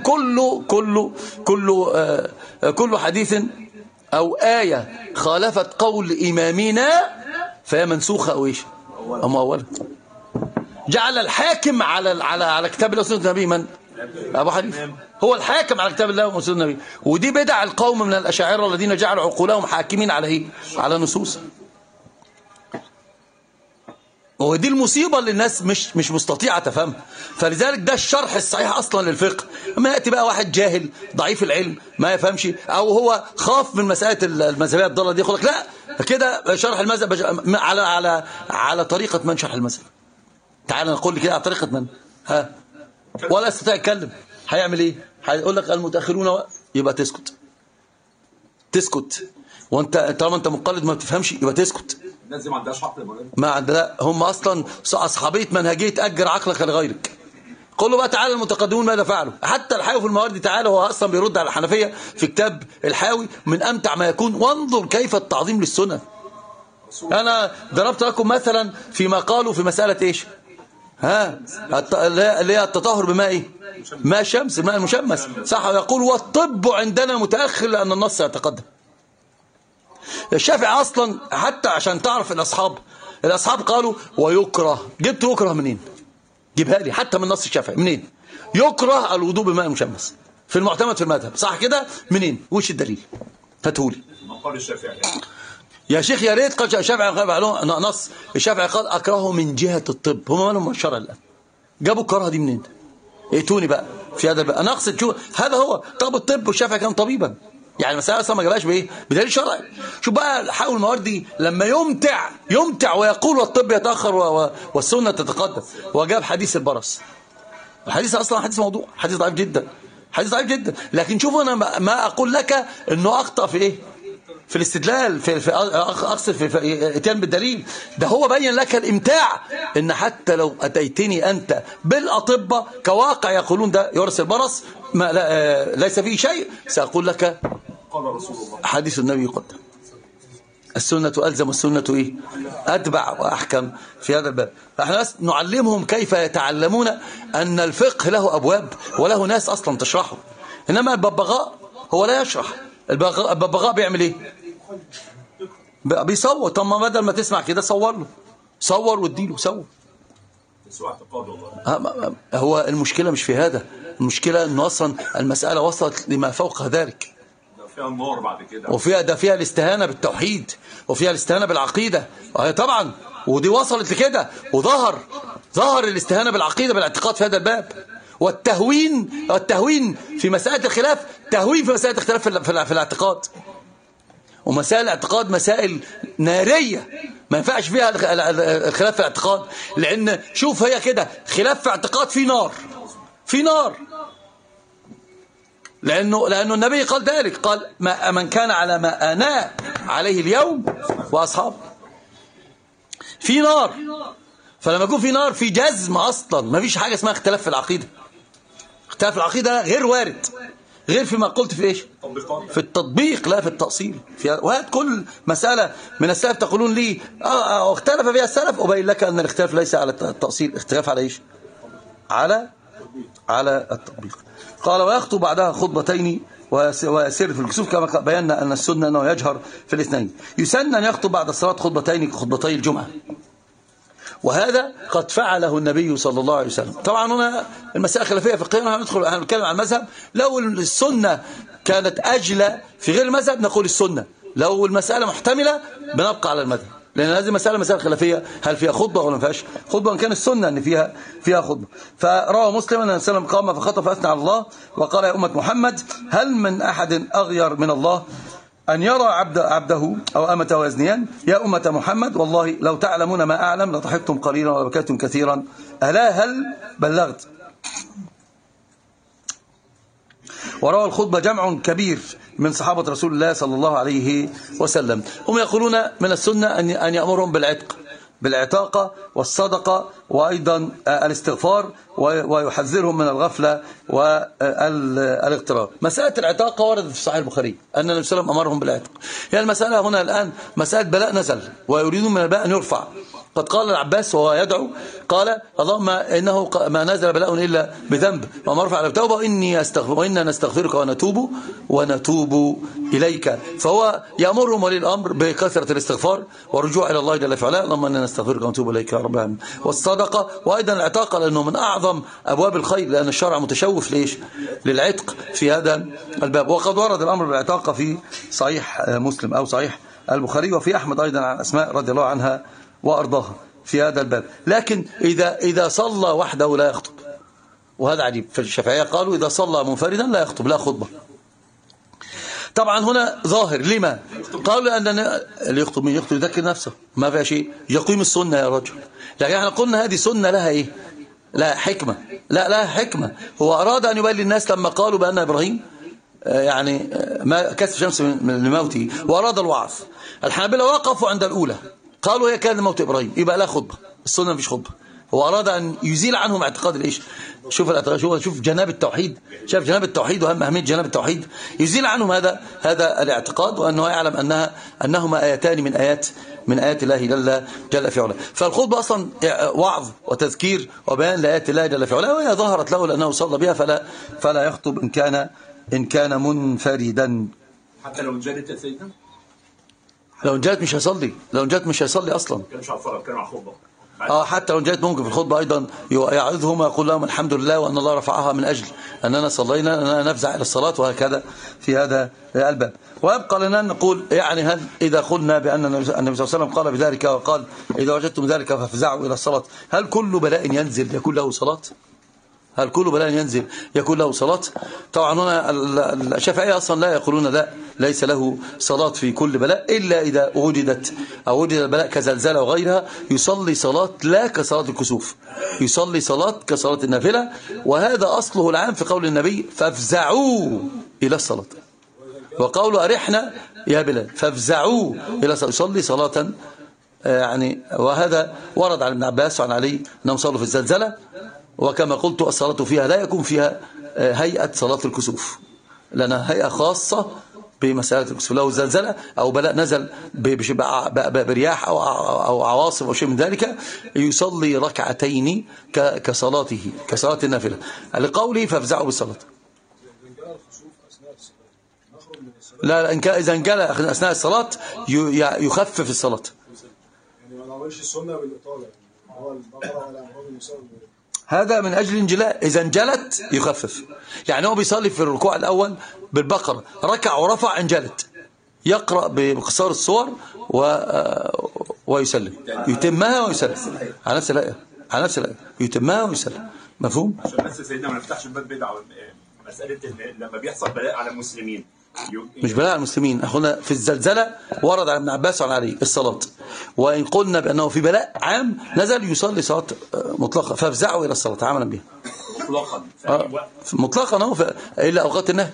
كل حديث أو آية خالفت قول إمامنا فهي منسوخة أو إيش؟ أو مؤولة. جعل الحاكم على كتاب الله وسنة النبي من؟ أبو حنيفة هو الحاكم على كتاب الله وسنة النبي. ودي بدع القوم من الأشاعرة الذين جعلوا عقولهم حاكمين على إيه؟ على نصوص. ودي المصيبة اللي الناس مش مستطيعة تفهمها. فلذلك ده الشرح الصحيح أصلا للفقه. اما يأتي بقى واحد جاهل ضعيف العلم ما يفهمش، أو هو خاف من مسألة المذهبية الضالة دي، يقول لك لا كده شرح المذهب على طريقة من شرح المذهب. تعال نقول لي كده على طريقة من؟ ها؟ ولا استطيع يتكلم. هيعمل ايه؟ هيقول لك المتأخرون، يبقى تسكت. وانت طالما انت مقلد ما بتفهمش يبقى تسكت. الناس دي ما عندهاش عقل. ما عندها، هم اصلا اصحابيه منهجيه اجر عقلك لغيرك. قل له بقى تعالى المتقدمون ماذا فعلوا. حتى الحاوي في الموارد تعالى هو اصلا بيرد على الحنفيه في كتاب الحاوي من امتع ما يكون. وانظر كيف التعظيم للسنن. انا ضربت لكم مثلا فيما قالوا في مساله ايش؟ ها اللي هي التطهر بماء ايه؟ ماء الشمس، الماء المشمس، صح؟ يقول والطب عندنا متاخر لان النص يتقدم. الشافعي اصلا حتى عشان تعرف الاصحاب قالوا ويكره. جبت يكره منين؟ جيبها لي حتى من نص الشافعي منين؟ يكره الوضوء بماء مشمس في المعتمد في المذهب، صح كده؟ منين؟ وش الدليل؟ هاتهولي. مقال الشافعي يا شيخ يا ريت. قال الشافعي قال نص الشافعي قال اكرهه من جهه الطب. هم مالهم الشرع الان؟ جابوا الكراهه دي منين؟ ائتوني بقى في هذا بقى. انا اقصد شو هذا هو. طب الطب والشافعي كان طبيبا، يعني المسألة أصلا ما جابهاش بإيه؟ بدليل شرعي. شوف بقى الحاول المواردي لما يمتع ويقول والطب يتأخر والسنة تتقدم، وجاب حديث البرص. الحديث أصلا حديث موضوع، حديث ضعيف جدا. لكن شوف أنا ما أقول لك إنه أخطأ في إيه؟ في الاستدلال، في أقصد في إتيان بالدليل. ده هو بين لك الإمتاع إن حتى لو أتيتني أنت بالأطباء كواقع يقولون ده يورث البرص ليس فيه شيء، سأقول لك قال رسول الله حديث النبي يقدم. السنة ألزم والسنة إيه؟ أتبع وأحكم في هذا الباب. فإحنا نعلمهم كيف يتعلمون أن الفقه له أبواب وله ناس أصلا تشرحه. إنما الببغاء هو لا يشرح. الببغاء بيعمل إيه؟ بيصور. طب ما بدل ما تسمع كده صور واديله صور. هو المشكلة مش في هذا. المشكلة أنه أصلا المسألة وصلت لما فوق ذلك. فيها النار بعد كده، وفيها الاستهانة بالتوحيد، وفيها الاستهانة بالعقيدة طبعا. ودي وصلت لكده، وظهر الاستهانة بالعقيدة بالاعتقاد في هذا الباب. والتهوين في مسألة الخلاف، تهوين في مسألة اختلاف في الاعتقاد. ومسائل الاعتقاد مسائل نارية ما ينفعش فيها الخلاف في الاعتقاد. لأن شوف هي كده خلاف في اعتقاد في نار. لأنه النبي قال ذلك، قال من كان على ما أنا عليه اليوم وأصحابه في نار. فلما يكون في نار في جزم أصلا ما فيش حاجة اسمها اختلاف في العقيدة. اختلاف في العقيدة غير وارد، غير فيما قلت في إيش؟ في التطبيق لا في التأصيل. وهذا كل مسألة من السلف تقولون لي اختلف فيها السلف، أبين لك أن الاختلاف ليس على التأصيل، اختلاف على إيش؟ على التطبيق. قال ويخطب بعدها خطبتين ويسير في الكسوف، كما بينا أن السنة أنه يجهر في الاثنين. يسن أن يخطب بعد الصلاة خطبتين كخطبتي الجمعة. وهذا قد فعله النبي صلى الله عليه وسلم. طبعا هنا المسألة خلافية فقهية، هنتكلم عن المذهب. لو السنة كانت أجلى في غير المذهب نقول السنة، لو المسألة محتملة بنبقى على المذهب، لأن هذه مسألة خلافية، هل فيها خطبة ولا ما فيهاش خطبة؟ إن كان السنة أن فيها خطبة. فروى مسلم أن النبي صلى الله عليه وسلم قام فخطب فأثنى على الله وقال: يا أمة محمد، هل من أحد أغير من الله أن يرى عبده أو أمته يزنيان؟ يا أمة محمد، والله لو تعلمون ما أعلم لضحكتم قليلا ولبكيتم كثيرا. ألا هل بلغت؟ وروى الخطبة جمع كبير من صحابة رسول الله صلى الله عليه وسلم. هم يقولون من السنة أن يأمرهم بالعتاقة والصدقة وأيضا الاستغفار، ويحذرهم من الغفلة والاغتراب. مسألة العتاقة وردت في صحيح البخاري أن النبي صلى الله عليه وسلم أمرهم بالعتق. يعني المسألة هنا الآن مسألة بلاء نزل ويريدون من البلاء أن يرفع. قد قال العباس وهو يدعو، قال: اللهم إنه ما نزل بلاء إلا بذنب وما رفع على توبة، وإنا نستغفرك ونتوب إليك. فهو يأمرهم ولي الأمر بكثرة الاستغفار والرجوع إلى الله جل وعلا. اللهم إنا نستغفرك ونتوب إليك يا رب العالمين. والصدقة وأيضا العتاقة، لأنه من أعظم أبواب الخير، لأن الشرع متشوف للعتق في هذا الباب. وقد ورد الأمر بالعتاقة في صحيح مسلم أو صحيح البخاري، وفي أحمد أيضا عن أسماء رضي الله عنها وأرضاها في هذا الباب. لكن إذا صلى وحده لا يخطب، وهذا عجيب. فالشافعية قالوا إذا صلى منفردا لا يخطب، لا خطبة. طبعا هنا ظاهر لما قالوا أن اللي يخطب من يخطب يذكر نفسه، ما فيها شيء، يقيم السنة يا رجل. لكن احنا قلنا هذه سنة لها إيه؟ لا حكمة، لا حكمة. هو أراد أن يبين للناس لما قالوا بأن إبراهيم يعني ما كسف شمس من موته، وأراد الوعظ. الحنابلة وقفوا عند الأولى، قالوا هي كان موت إبراهيم، يبقى لا خطبة، السنة مفيش خطبة. هو أراد أن يزيل عنهم اعتقاد الإيش. شوف جناب التوحيد، شاف جناب التوحيد وهم أهمية جناب التوحيد، يزيل عنهم هذا الاعتقاد، وأنه يعلم أنهما آيتان من آيات الله جل في علاه. فالخطبة أصلا وعظ وتذكير وبيان لآيات الله جل في علاه، وهي ظهرت له لأنه صلى بها، فلا يخطب إن كان منفردا. حتى لو انجلت يا سيدنا، لو انجلت مش هيصلي، أصلا. كانش على الفرق، كانوا على الخطبة. حتى لو جاءت ممكن في الخطبة أيضا يعظهم ويقول لهم الحمد لله وأن الله رفعها من أجل أننا صلينا، أننا نفزع إلى الصلاة، وهكذا في هذا الباب. ويبقى لنا أن نقول يعني هل إذا قلنا بأن النبي صلى الله عليه وسلم قال بذلك وقال إذا وجدتم ذلك فافزعوا إلى الصلاة، هل كل بلاء ينزل يكون له صلاة؟ هل كل بلاء ينزل يكون له صلاة؟ طبعا هنا الشافعية أصلا لا يقولون لا، ليس له صلاة في كل بلاء إلا إذا وجد البلاء كزلزال وغيرها، يصلي صلاة لا كصلاة الكسوف، يصلي صلاة كصلاة النافلة. وهذا أصله العام في قول النبي فافزعوا إلى الصلاة، وقول أرحنا يا بلال فافزعوا إلى الصلاة، يصلي صلاة يعني. وهذا ورد عن ابن عباس وعن علي أنهم صلوا في الزلزلة، وكما قلت الصلاة فيها لا يكون فيها هيئة صلاة الكسوف، لأنها هيئة خاصة بمسألة الكسوف. لو زلزلة أو بلاء نزل برياح أو عواصف أو شيء من ذلك، يصلي ركعتين كصلاة النافلة، لقوله فافزعوا بالصلاة. لا إذا انجلى أثناء الصلاة يخفف الصلاة. يعني ما نعملش السنة بالإطالة، هو البقرة ولا أمراض المساوي. هذا من أجل انجلاء، إذا انجلت يخفف. يعني هو بيصلي في الركوع الأول بالبقرة، ركع ورفع انجلت، يقرأ بقصار الصور ويسلم، يتمها ويسلم على نفس الآية، يتمها ويسلم. مفهوم؟ عشان بس سيدنا ما نفتحش الباب بدعة، مسألة لما بيحصل بلاء على المسلمين، مش بلاء على المسلمين. أخونا في الزلزلة ورد عن ابن عباس وعن علي الصلاة، وإن قلنا بأنه في بلاء عام نزل يصلي صلاة مطلقة فافزعوا إلى الصلاة عملا بها مطلقا إلا أوقات النهي.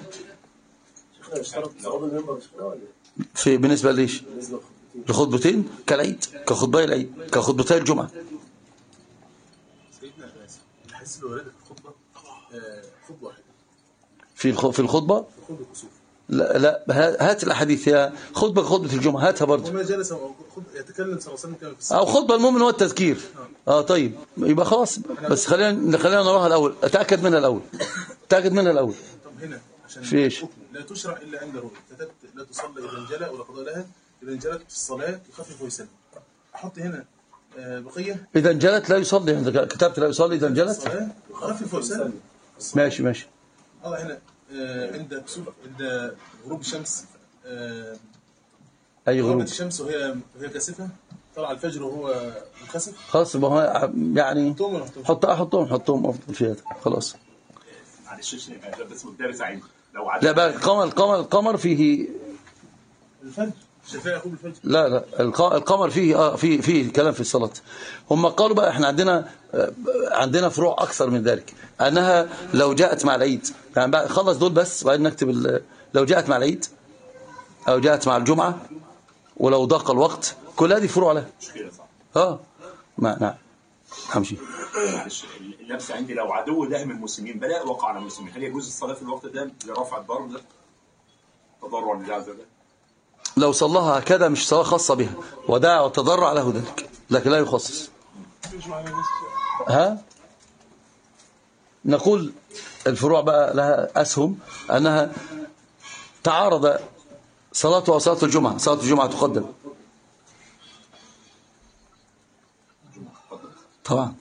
في بالنسبة ليش لخطبتين كالعيد، كخطبتي العيد، كخطبتي الجمعة. سيدنا الحديث اللي ورد في الخطبة خطبة واحدة في الخطبة. لا هات الاحاديث يا خطبه الجمعه، هاتها برضه. وما جلس يتكلم صلى الله عليه وسلم في او خطبه المؤمن هو التذكير. طيب يبقى خلاص، بس خلينا نراها الاول، اتاكد منها الاول. طب هنا عشان في ايش؟ لا تشرع الا عند رؤيه، لا تصلي اذا انجلى ولا قضاء لها، اذا انجلت في الصلاه يخفف ويسلم. احط هنا بقية إذا انجلت لا يصلي، عندك كتبت لا يصلي إذا انجلت. صلاة خلاف الفرسان. ماشي ماشي. هنا عند كسوف عند غروب الشمس، أي غربت غروب؟ الشمس وهي كاسفة، طلع الفجر وهو منخسف. خلاص ما هو يعني حطهم أفضل في هذا خلاص. معلش بس مدرس عين لو لا بقى القمر فيه الفجر شفاء يقوم الفجر. لا القمر فيه فيه كلام في الصلاة. هم قالوا بقى احنا عندنا فروع أكثر من ذلك، أنها لو جاءت مع العيد، يعني بقى خلص دول بس وبعدين نكتب لو جاءت مع العيد أو جاءت مع الجمعة ولو ضاق الوقت، كل هذه فروع لها. مشكلة صح. نعم همشي. معلش اللبس عندي لو عدو داهم المسلمين بلاء وقع على المسلمين، هل يجوز الصلاة في الوقت ده لرفع الضرر ده؟ تضرع لله عز وجل. لو صلاها هكذا مش صلاة خاصة بها، وداع وتضرع له ذلك، لكن لا يخصص. نقول الفروع بقى لها أسهم، أنها تعارض صلاتها وصلاة الجمعة، صلاة الجمعة تقدم طبعا،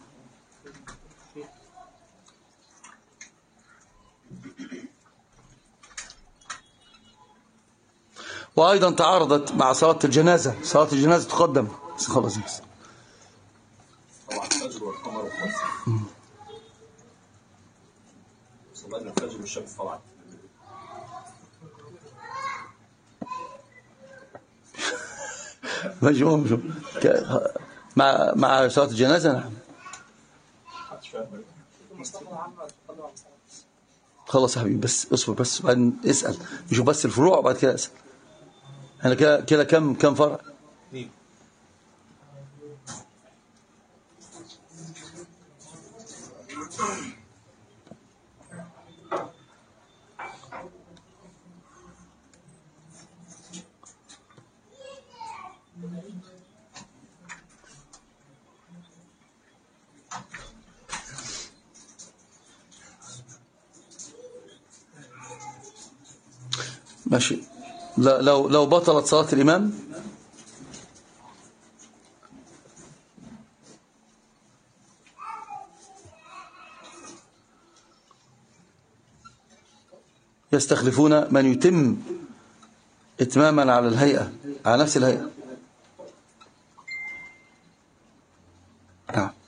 وأيضا تعارضت مع صلاة الجنازة، صلاة الجنازة تقدم خلاص بس. طبعا الفجر والقمر والخمس صلينا الفجر والشمس طلعت. مجموع مع صلاة الجنازة. نعم خلاص يا حبيبي، بس اصبر بس وبعدين اسأل، نشوف بس الفروع وبعد كده اسأل. احنا كده كم فرع؟ ماشي. لو بطلت صلاة الإمام يستخلفون من يتم إتماما على الهيئة، على نفس الهيئة. نعم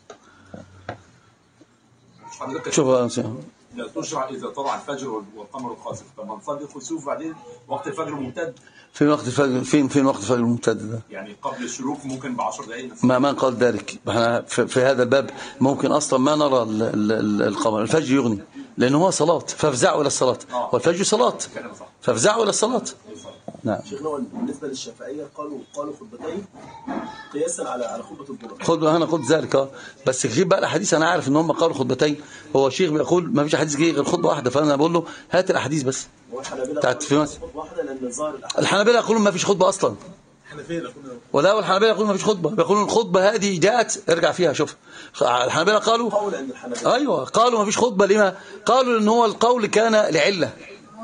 شوف لا تشرع إذا طلع الفجر والقمر خاسف، طب نصلي الخسوف بعدين وقت الفجر ممتد. فين وقت الفجر؟ فين وقت الفجر الممتد ده؟ يعني قبل الشروق ممكن ب10 دقائق. ما قال ذلك. احنا في هذا الباب ممكن اصلا ما نرى القمر. الفجر يغني لانه هو صلاة، فافزعوا الى الصلاة، والفجر صلاة فافزعوا الى الصلاة. نعم. شيخنا بالنسبه للشافعيه قالوا خطبتين قياسا على خطبه الجمعه. خطبه انا قلت ذلك بس غير بقى الاحاديث. انا عارف ان هم قالوا خطبتين، هو الشيخ بيقول ما فيش حديث جه غير خطبه واحده، فانا بقول له هات الاحاديث بس بتاعت في مصر. الحنابلة يقولون ما فيش خطبه اصلا، ولا الحنابلة يقولون ما فيش خطبه، بيقولون الخطبه هذه جاءت ارجع فيها شوف. الحنابلة قالوا ايوه قالوا ما فيش خطبه. لما قالوا ان هو القول كان لعله،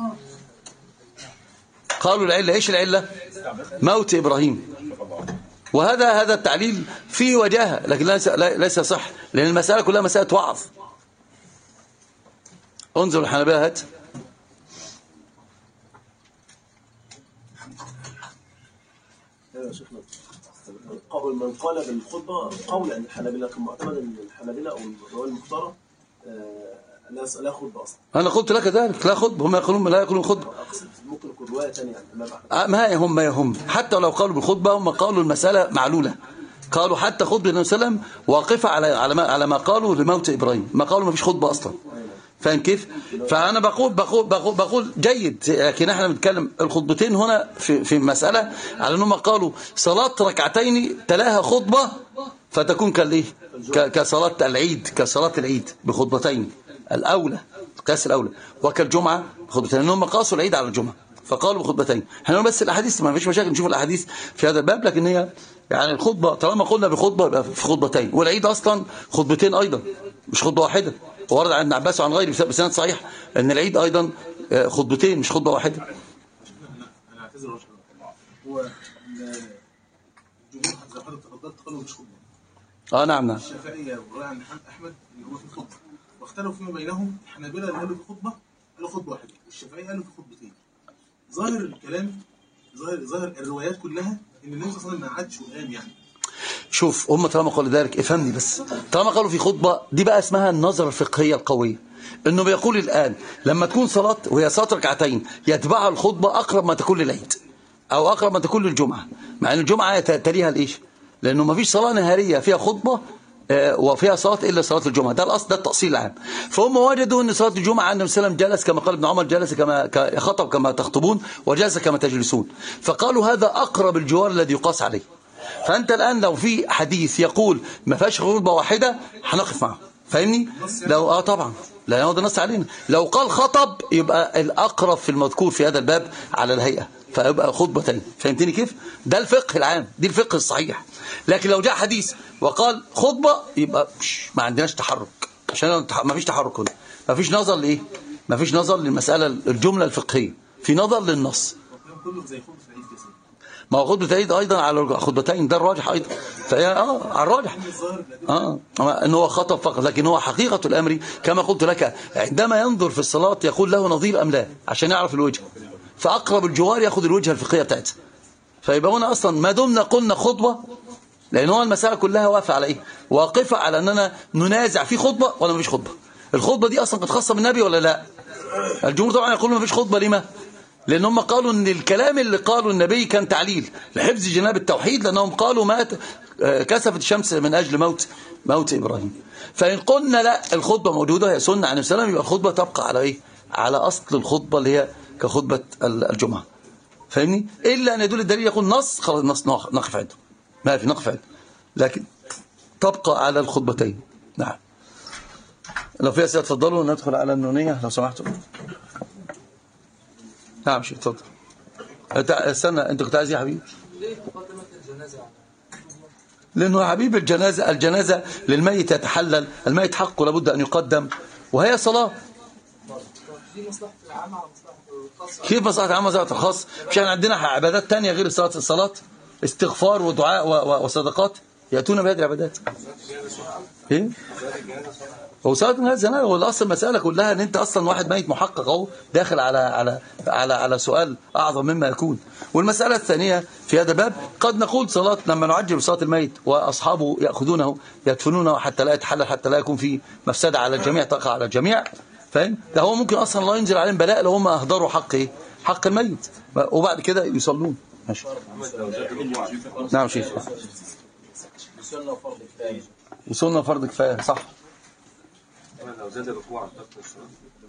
قالوا العله ايش العله؟ موت ابراهيم. وهذا التعليل فيه وجاهه لكن ليس صح، لان المساله كلها مساله وعظ. انظر الحنابلة هات. قبل من قال بالخطبه قول عند الحنابلة كما معتمد ان الحنابلة او الروايه المختاره لا خطبه اصلا. انا قلت لك ذلك لا خطبه، هم يقولون لا يقولون خطبه. ممكن يكون روايه ثانيه عن الامام احمد. ما هم حتى لو قالوا بالخطبه هم قالوا المساله معلوله. قالوا حتى خطبه النبي صلى الله عليه وسلم واقفه على ما قالوا لموت ابراهيم، ما قالوا ما فيش خطبه اصلا. فاهم كيف؟ فانا بقول جيد، لكن احنا بنتكلم الخطبتين هنا في مساله على انهم قالوا صلاه ركعتين تلاها خطبه فتكون كصلاه العيد، كصلاه العيد بخطبتين الاولى، القياس الاولى، وكالجمعه بخطبتين، انهم قاسوا العيد على الجمعه فقالوا بخطبتين. احنا بس الاحاديث ما فيش مشاكل نشوف الاحاديث في هذا الباب، لكن هي يعني الخطبه طالما قلنا بخطبه يبقى في خطبتين، والعيد اصلا خطبتين ايضا مش خطبه واحده. ورد عن ابن عباس وعن غيره بسند صحيح ان العيد ايضا خطبتين مش خطبه واحده. انا اعتذر هو الجمهور حتى قالوا مش خطبه نعم. الشافعية ورواية عن أحمد اللي هو في الخطبة، واختلفوا فيما بينهم. الحنابلة اللي قالوا في خطبة قالوا خطبة واحدة، والشافعية قالوا في خطبتين. ظاهر الكلام، ظاهر الروايات كلها إن النبي صلى الله عليه وسلم ما عادش وقام يعني. شوف، هم طالما قالوا ذلك افهمني بس، طالما قالوا في خطبة دي بقى اسمها النظرة الفقهية القوية، انه بيقول الآن لما تكون صلاة وهي صلاة ركعتين يتبعها الخطبة أقرب ما تكون للعيد أو أقرب ما تكون للجمعة، مع أن الجمعة تليها الإيش؟ لأنه ما فيش صلاة نهارية فيها خطبة وفيها صلاة إلا صلاة الجمعة، ده الأصل، ده التأصيل العام. فهم وجدوا أن صلاة الجمعة النبي صلى الله عليه وسلم جلس كما قال ابن عمر، جلس كما خطب كما تخطبون وجلس كما تجلسون، فقالوا هذا أقرب الجوار الذي يقاس عليه. فأنت الآن لو في حديث يقول ما فيهاش خطبة واحدة هنقف معه، فاهمني؟ لو طبعا لا هو ده نص علينا. لو قال خطب يبقى الأقرب في المذكور في هذا الباب على الهيئة، فيبقى خطبتين. فهمتني كيف؟ ده الفقه العام، دي الفقه الصحيح. لكن لو جاء حديث وقال خطبة يبقى ما عندناش تحرك، عشان ما فيش تحرك هنا، ما فيش نظر لإيه؟ ما فيش نظر للمسألة الجملة الفقهية، في نظر للنص. ما هو خطبة العيد أيضا على خطبتين، ده الراجح أيضا. فهي على الراجح أنه هو خطب فقط، لكن هو حقيقة الأمر كما قلت لك عندما ينظر في الصلاة يقول له نظير أم لا عشان يعرف الوجه، فأقرب الجوار يأخذ الوجهة الفقهية بتاعتها. فيبقى هنا أصلا ما دمنا قلنا خطبة، لأن هو المسألة كلها واقفة على إيه؟ واقفة على أننا ننازع في خطبة ولا ما فيش خطبة. الخطبة دي أصلا قد خاصة بالنبي ولا لا؟ الجمهور طبعا يقولون ما فيش خطبة. لما؟ لأن هم قالوا أن الكلام اللي قالوا النبي كان تعليل لحفظ جناب التوحيد، لأنهم قالوا مات كسفت الشمس من أجل موت إبراهيم. فإن قلنا لا الخطبة موجودة هي سنة عن السلام، يبقى الخطبة تبقى على إيه؟ على أصل الخطبة اللي هي كخطبة الجمعة. فاهمني؟ إلا أن يدل الدليل يقول نص، خلاص النص نقف عنده، ما في نقف عنده، لكن تبقى على الخطبتين. نعم. لو في أسئلة تفضلوا ندخل على النونية لو سمحتوا. نعم شيخ اتفضل. استنى، انت كنت عايز ايه يا حبيبي؟ ليه مقدمة الجنازة؟ لانه يا حبيبي الجنازة للميت يتحلل، الميت حقه لابد ان يقدم وهي صلاة. دي مصلحة العامة على مصلحة الخاصة. كيف مصلحة العامة مصلحة الخاص؟ مش احنا عندنا عبادات تانية غير الصلاة، استغفار ودعاء وصدقات يأتون بهذه العبادات. ايه؟ هو صلاة الجنازة هو الاصل المسألة كلها ان انت اصلا واحد ميت محقق اهو داخل على سؤال اعظم مما يكون. والمسألة الثانية في هذا الباب قد نقول صلاة لما نعجل صلاة الميت واصحابه يأخذونه يدفنونه حتى لا يتحلل، حتى لا يكون في مفسدة على الجميع تقع على الجميع. فاهم؟ ده هو ممكن اصلا الله ينزل عليهم بلاء لو هم اهدروا حق الميت وبعد كده يصلون. ماشي. نعم شيخ. وصلنا فرض كفاية صح. لو زاد الركوع